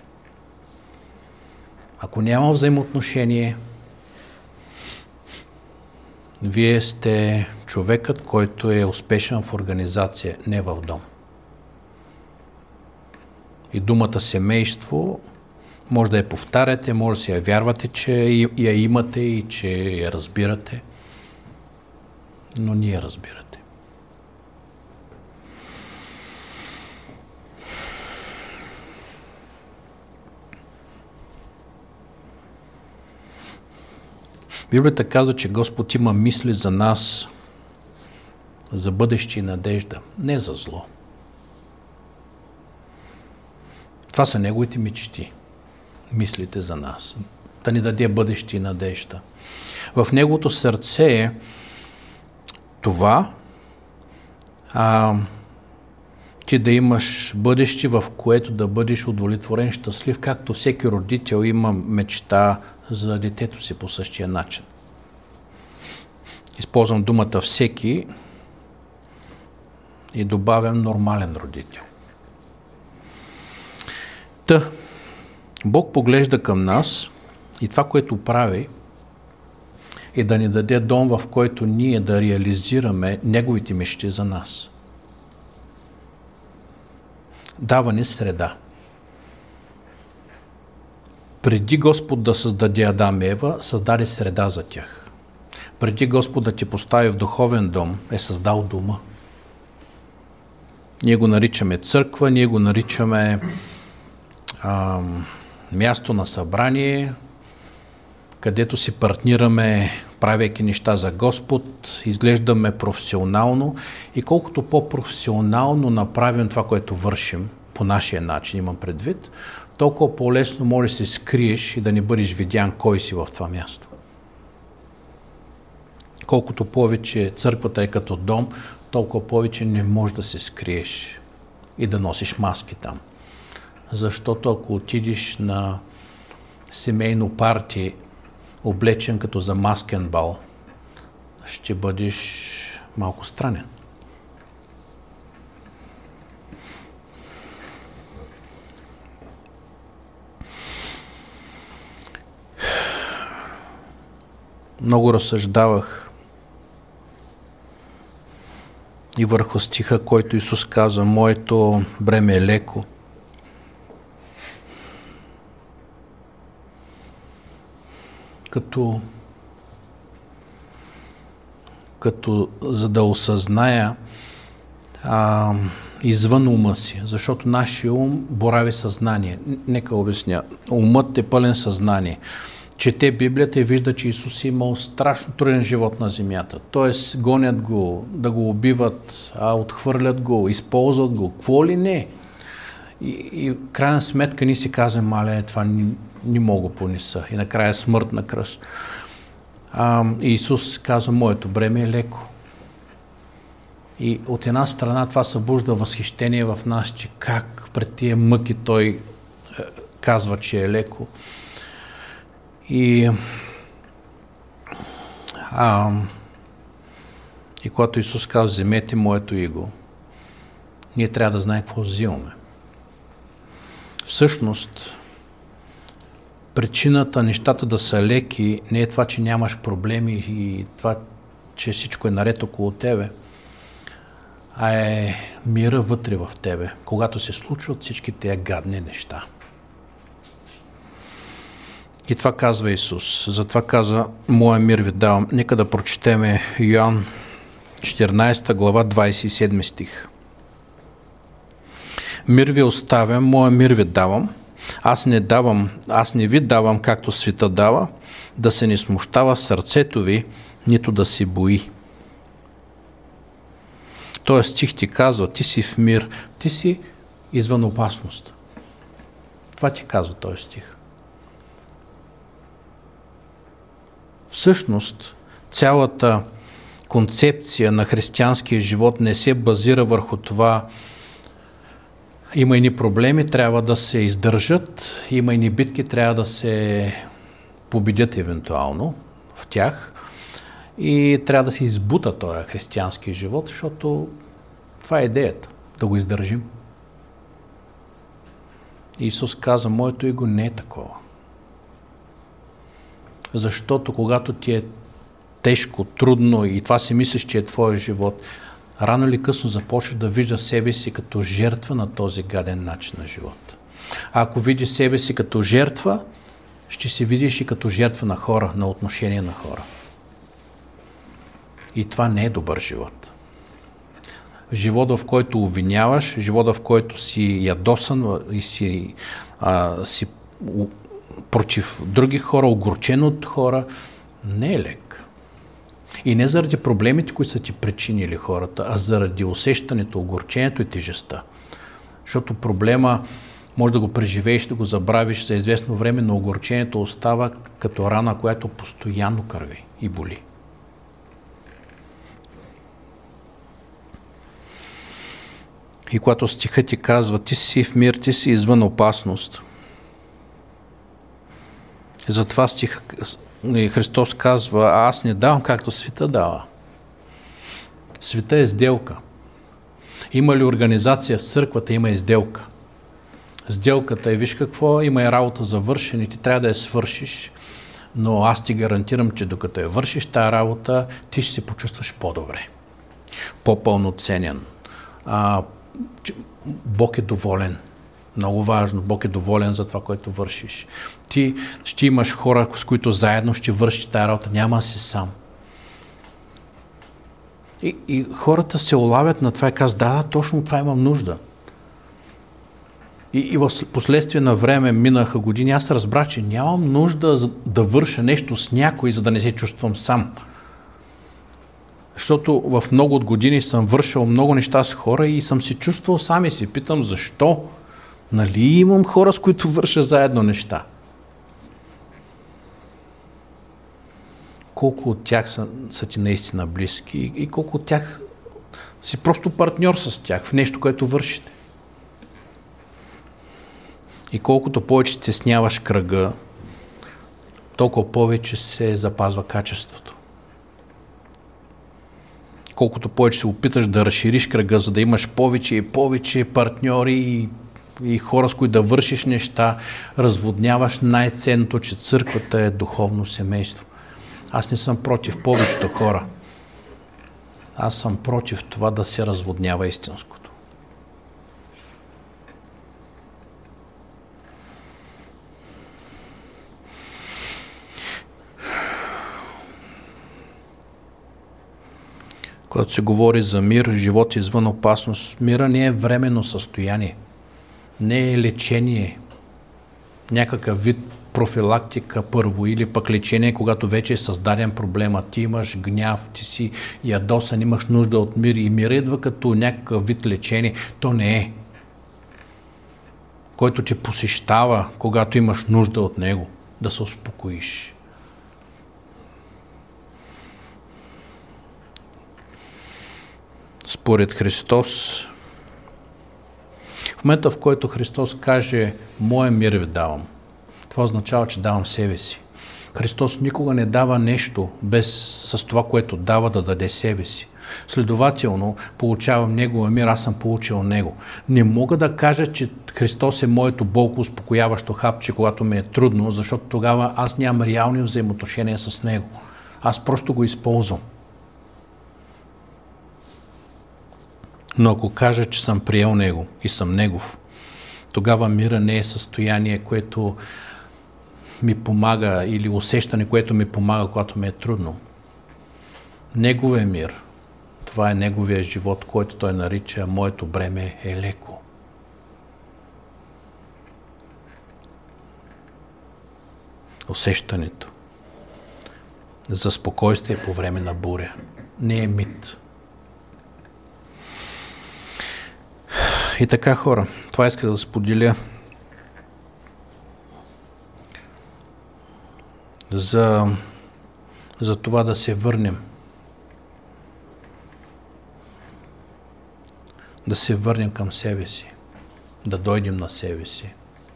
Ако няма взаимоотношение, вие сте човекът, който е успешен в организация, не в дом. И думата семейство може да я повтаряте, може да си я вярвате, че я имате и че я разбирате, но не я разбирате. Библията казва, че Господ има мисли за нас, за бъдеще и надежда, не за зло. Това са Неговите мечти, мислите за нас, да ни даде бъдеще и надежда. В Неговото сърце е това, ти да имаш бъдеще, в което да бъдеш удовлетворен, щастлив, както всеки родител има мечта за детето си по същия начин. Използвам думата всеки и добавям нормален родител. Бог поглежда към нас и това, което прави, е да ни даде дом, в който ние да реализираме Неговите мечти за нас. Дава ни среда. Преди Господ да създаде Адам и Ева, създаде среда за тях. Преди Господ да ти постави в духовен дом, е създал дома. Ние го наричаме църква, ние го наричаме място на събрание, където си партнираме, правейки неща за Господ, изглеждаме професионално и колкото по-професионално направим това, което вършим, по нашия начин имам предвид, толкова по-лесно можеш да се скриеш и да не бъдеш видян кой си в това място. Колкото повече църквата е като дом, толкова повече не можеш да се скриеш и да носиш маски там. Защото ако отидеш на семейно парти, облечен като за маскен бал, ще бъдеш малко странен. Много разсъждавах и върху стиха, който Исус казва: моето бреме е леко. Като за да осъзная извън ума си, защото нашия ум борави съзнание. Нека обясня. Умът е пълен съзнание. Чете Библията и вижда, че Исус е имал страшно труден живот на земята. Тоест, гонят го, да го убиват, отхвърлят го, използват го, какво ли не. И в крайна сметка ние си казваме: мале, това не мога понеса. И накрая смърт на кръст. И Исус казва: моето бреме е леко. И от една страна това събужда възхищение в нас, че как пред тия мъки Той казва, че е леко. И когато Исус казва: вземете моето иго, ние трябва да знаем какво взимаме. Всъщност, причината нещата да са леки не е това, че нямаш проблеми и това, че всичко е наред около тебе, а е мира вътре в тебе, когато се случват всички тези гадни неща. И това казва Исус. Затова каза: моя мир ви давам. Нека да прочетеме Йоан 14 глава 27 стих. Мир ви оставям, моя мир ви давам. Аз не ви давам, както света дава, да се не смущава сърцето ви, нито да се бои. Тоест стих ти казва: ти си в мир, ти си извън опасност. Това ти казва този стих. Всъщност, цялата концепция на християнския живот не се базира върху това: има и ни проблеми, трябва да се издържат, има и ни битки, трябва да се победят евентуално в тях и трябва да се избута този християнски живот, защото това е идеята, да го издържим. Исус каза: моето иго не е такова. Защото когато ти е тежко, трудно и това си мислиш, че е твоя живот, рано или късно започваш да виждаш себе си като жертва на този гаден начин на живота. А ако видиш себе си като жертва, ще се видиш и като жертва на хора, на отношения на хора. И това не е добър живот. Живота, в който обвиняваш, живота, в който си ядосан и си против други хора, огорчен от хора, не е лек. И не заради проблемите, които са ти причинили хората, а заради усещането, огорчението и тежестта. Защото проблема може да го преживееш, да го забравиш за известно време, но огорчението остава като рана, която постоянно кърви и боли. И когато стихът ти казва: ти си в мир, ти си извън опасност. Затова стих Христос казва: аз не давам както света дава. Света е сделка. Има ли организация в църквата, има и сделка. Сделката е, виж какво, има и работа за вършене, ти трябва да я свършиш, но аз ти гарантирам, че докато я вършиш тази работа, ти ще се почувстваш по-добре, по-пълноценен. Бог е доволен. Много важно. Бог е доволен за това, което вършиш. Ти ще имаш хора, с които заедно ще вършиш тази работа. Няма си сам. И хората се улавят на това и казват: да, точно това имам нужда. И в последствие на време, минаха години, аз разбрах, че нямам нужда да върша нещо с някой, за да не се чувствам сам. Защото в много от години съм вършил много неща с хора и съм се чувствал сам и се питам: защо? Нали имам хора, с които върша заедно неща? Колко от тях са ти наистина близки и колко от тях си просто партньор с тях в нещо, което вършите? И колкото повече стесняваш кръга, толкова повече се запазва качеството. Колкото повече се опиташ да разшириш кръга, за да имаш повече и повече партньори и хора, с които да вършиш неща, разводняваш най-ценното, че църквата е духовно семейство. Аз не съм против повечето хора. Аз съм против това да се разводнява истинското. Когато се говори за мир, живот извън опасност, мира не е временно състояние, не е лечение, някакъв вид профилактика първо или пък лечение, когато вече е създаден проблема. Ти имаш гняв, ти си ядосан, имаш нужда от мир и мир идва като някакъв вид лечение. То не е. Който те посещава, когато имаш нужда от него, да се успокоиш. Според Христос, в момента, в който Христос каже: моя мир ви давам, това означава, че давам себе си. Христос никога не дава нещо без с това, което дава, да даде себе си. Следователно, получавам Негова мир, аз съм получил Него. Не мога да кажа, че Христос е моето болко успокояващо хапче, когато ми е трудно, защото тогава аз нямам реални взаимоотношения с Него. Аз просто го използвам. Но ако кажа, че съм приел Него и съм Негов, тогава мира не е състояние, което ми помага, или усещане, което ми помага, когато ми е трудно. Неговия мир, това е Неговия живот, който Той нарича: моето бреме е леко. Усещането за спокойствие по време на буря не е мит. И така, хора, това исках да споделя за това да се върнем. Да се върнем към себе си. Да дойдем на себе си.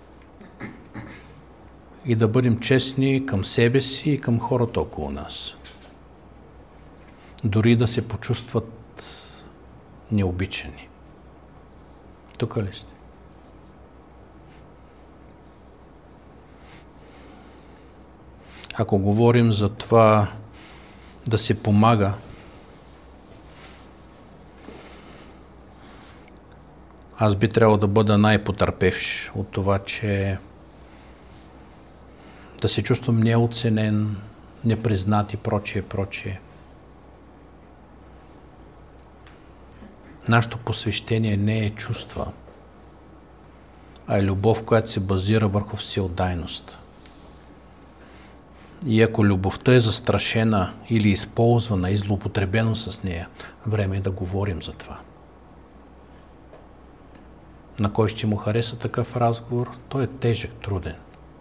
И да бъдем честни към себе си и към хората около нас. Дори да се почувстват необичани. Тук ли сте? Ако говорим за това да се помага, аз би трябвало да бъда най-потърпевш от това, че да се чувствам неоценен, непризнат и прочие. Нашето посвещение не е чувства, а е любов, която се базира върху всеотдайност. И ако любовта е застрашена или използвана и злоупотребено с нея, време е да говорим за това. На кой ще му хареса такъв разговор, той е тежък, труден.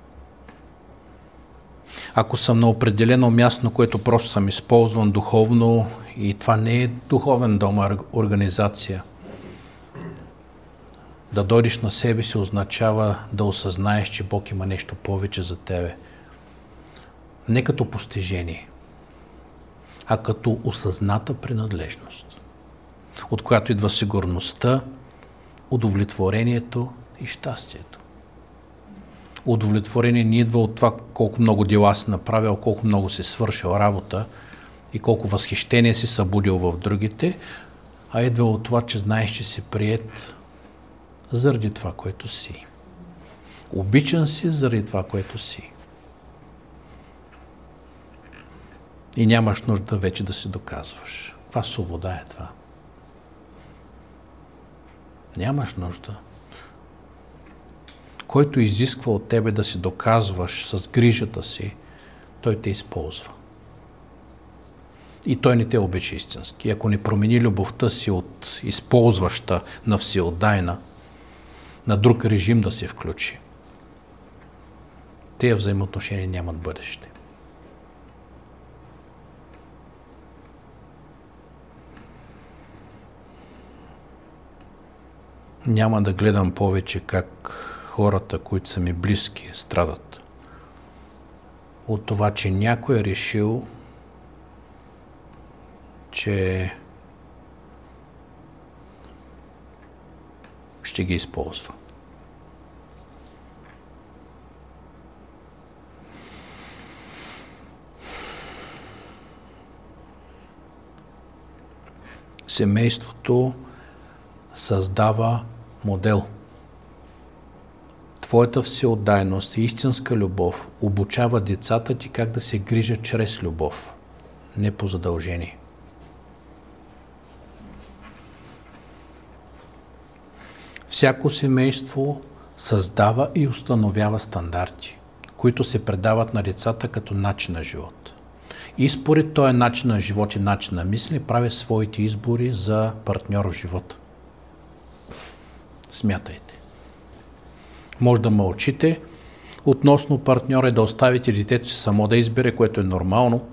Ако съм на определено място, на което просто съм използван духовно и това не е духовен дом, а организация, да дойдеш на себе си означава да осъзнаеш, че Бог има нещо повече за тебе. Не като постижение, а като осъзната принадлежност, от която идва сигурността, удовлетворението и щастието. Удовлетворение не идва от това колко много дела си направил, колко много си свършил работа и колко възхищение си събудил в другите, а идва от това, че знаеш, че си приет заради това, което си. Обичан си заради това, което си. И нямаш нужда вече да се доказваш. Каква свобода е това? Нямаш нужда. Който изисква от тебе да се доказваш с грижата си, той те използва. И той не те обича истински. Ако не промени любовта си от използваща на всеотдайна, на друг режим да се включи, тези взаимоотношения нямат бъдеще. Няма да гледам повече как хората, които са ми близки, страдат от това, че някой е решил, че ще ги използва. Семейството създава модел. Твоята всеотдайност и истинска любов обучава децата ти как да се грижат чрез любов, не по задължение. Всяко семейство създава и установява стандарти, които се предават на децата като начин на живот. И според този начин на живот и начин на мисли прави своите избори за партньор в живота. Смятайте. Може да мълчите относно партньора и да оставите детето си само да избере, което е нормално,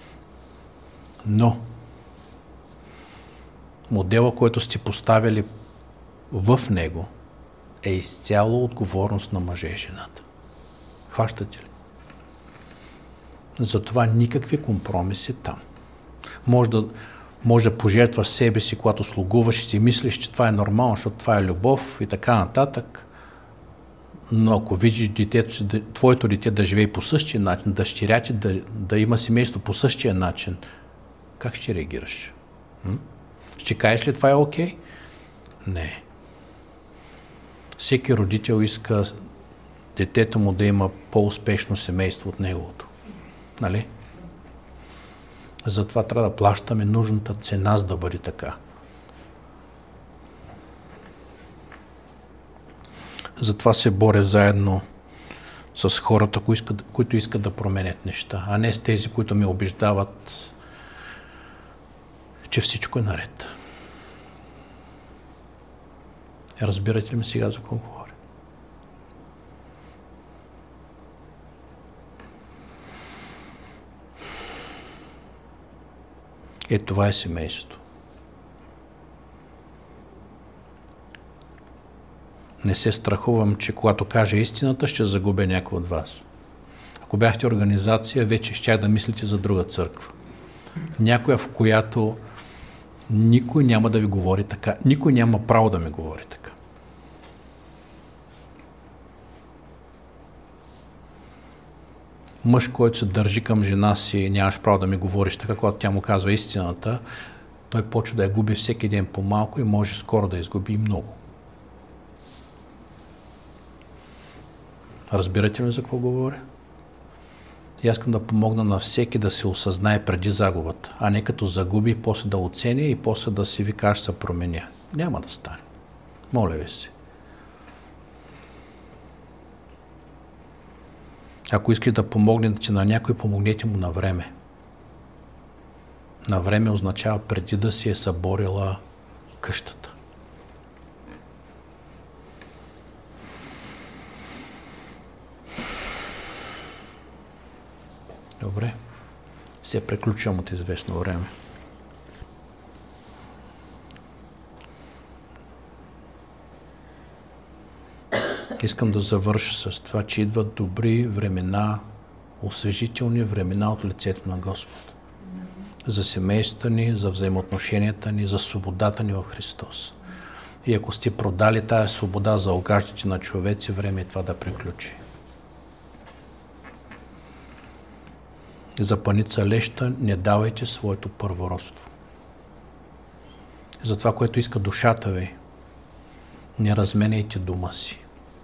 но модела, който сте поставили в него, е изцяло отговорност на мъжа и жената. Хващате ли? Затова никакви компромиси там. Може да пожертваш себе си, когато слугуваш и си мислиш, че това е нормално, защото това е любов и така нататък. Но ако видиш твоето дете да живее по същия начин, дъщеря ти да има семейство по същия начин, как ще реагираш? Ще кажеш ли това е окей? Не. Всеки родител иска детето му да има по-успешно семейство от неговото. Нали? Затова трябва да плащаме нужната цена, за да бъде така. Затова се боря заедно с хората, които искат да променят неща, а не с тези, които ме убеждават, че всичко е наред. Разбирате ли ме сега за какво говоря? Това е семейството. Не се страхувам, че когато кажа истината, ще загубя някой от вас. Ако бяхте организация, вече щях да мислите за друга църква. Някоя, в която никой няма да ви говори така. Никой няма право да ми говори така. Мъж, който се държи към жена си, нямаш право да ми говориш така, когато тя му казва истината, той почва да я губи всеки ден по-малко и може скоро да изгуби и много. Разбирате ли за какво говоря? И аз искам да помогна на всеки да се осъзнае преди загубата, а не като загуби, после да оценя и после да си вика, аз се променя. Няма да стане. Моля ви се. Ако искате да помогнете на някой, помогнете му на време. На време означава преди да си е съборила къщата. Добре. Се приключвам от известно време. Искам да завърша с това, че идват добри времена, освежителни времена от лицето на Господ. За семействата ни, за взаимоотношенията ни, за свободата ни в Христос. И ако сте продали тая свобода за угаждане на човеци, време е това да приключи. За паница леща не давайте своето първородство. За това, което иска душата ви, не разменяйте дома си.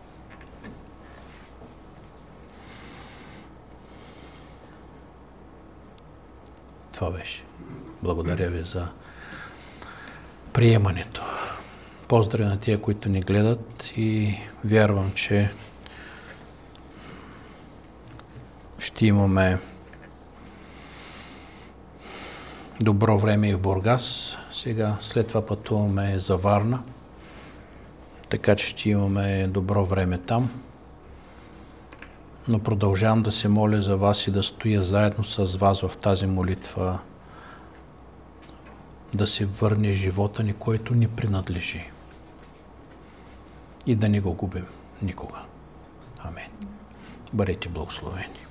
Това беше. Благодаря ви за приемането. Поздрави на тия, които ни гледат и вярвам, че ще имаме добро време и в Бургас. Сега след това пътуваме за Варна, така че ще имаме добро време там. Но продължавам да се моля за вас и да стоя заедно с вас в тази молитва, да се върне живота ни, който ни принадлежи. И да не го губим никога. Амин. Бъдете благословени.